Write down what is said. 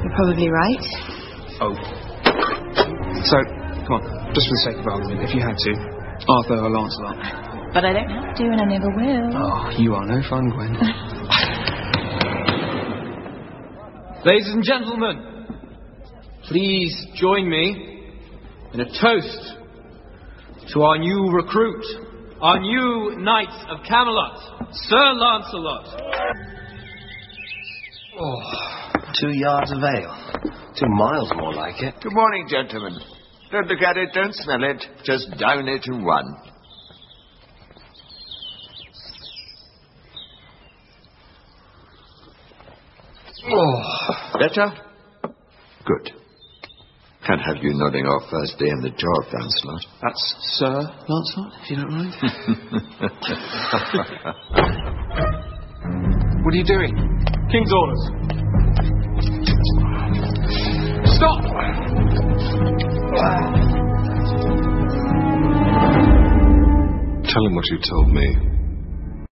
You're probably right. Oh. So, come on, just for the sake of argument, if you had to, Arthur or Lancelot. But I don't have to, and I never will. Oh, you are no fun, Gwen. Ladies and gentlemen, please join me in a toast to our new recruit, our new Knight of Camelot, Sir Lancelot. Oh, 2 yards of ale. 2 miles more like it. Good morning, gentlemen. Don't look at it, don't smell it. Just down it and run. Oh. Better? Good. Can't have you nodding off first day in the job, Lancelot. That's Sir Lancelot, if you don't mind. What are you doing? King's orders. Stop! Tell him what you told me.